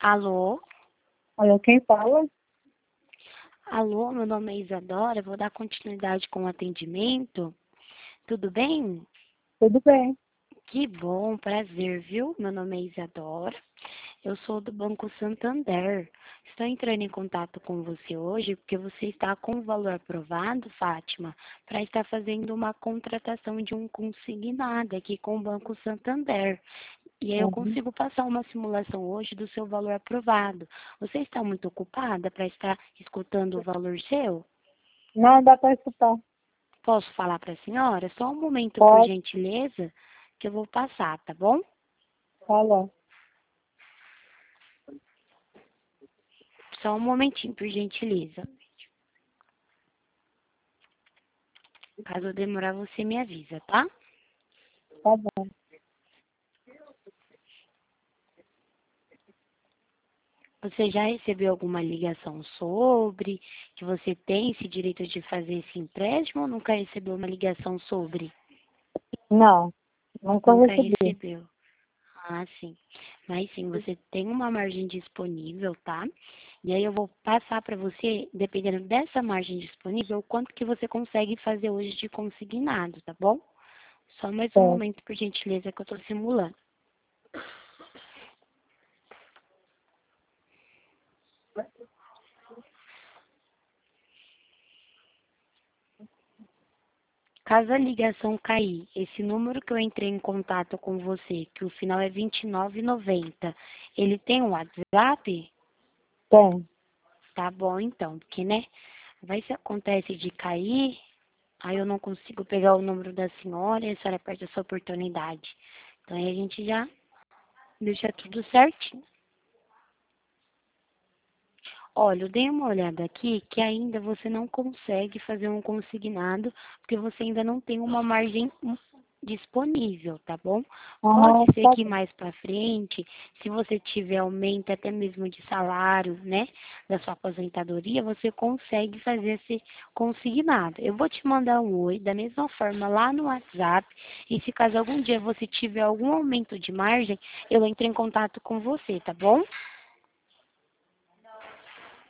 Alô? Alô, quem fala? Alô, meu nome é Isadora, vou dar continuidade com o atendimento. Tudo bem? Tudo bem. Que bom, prazer, viu? Meu nome é Isadora, eu sou do Banco Santander. Estou entrando em contato com você hoje porque você está com o valor aprovado, Fátima, para estar fazendo uma contratação de um consignado aqui com o Banco Santander. E aí eu Uhum. consigo passar uma simulação hoje do seu valor aprovado. Você está muito ocupada para estar escutando o valor seu? Não, dá para escutar. Posso falar para a senhora? Só um momento, por Pode gentileza, que eu vou passar, tá bom? falar. Só um momentinho, por gentileza. Caso eu demorar, você me avisa, tá? Tá bom. Você já recebeu alguma ligação sobre que você tem esse direito de fazer esse empréstimo ou nunca recebeu uma ligação sobre? Não, nunca Nunca recebi. recebeu. Ah, sim. Mas sim, você tem uma margem disponível, tá? E aí eu vou passar para você, dependendo dessa margem disponível, o quanto que você consegue fazer hoje de consignado, tá bom? Só mais um Certo. momento, por gentileza, que eu estou simulando. Caso a ligação cair, esse número que eu entrei em contato com você, que o final é 2990, ele tem um WhatsApp? Tem. Tá bom, então, porque, né? Vai se acontece de cair, aí eu não consigo pegar o número da senhora e a senhora perde essa oportunidade. Então aí a gente já deixa tudo certinho. Olha, eu dei uma olhada aqui que ainda você não consegue fazer um consignado, porque você ainda não tem uma margem disponível, tá bom? Pode Ah, ser tá que bom. mais para frente, se você tiver aumento até mesmo de salário, né, da sua aposentadoria, você consegue fazer esse consignado. Eu vou te mandar um oi, da mesma forma lá no WhatsApp, e se caso algum dia você tiver algum aumento de margem, eu entro em contato com você, tá bom?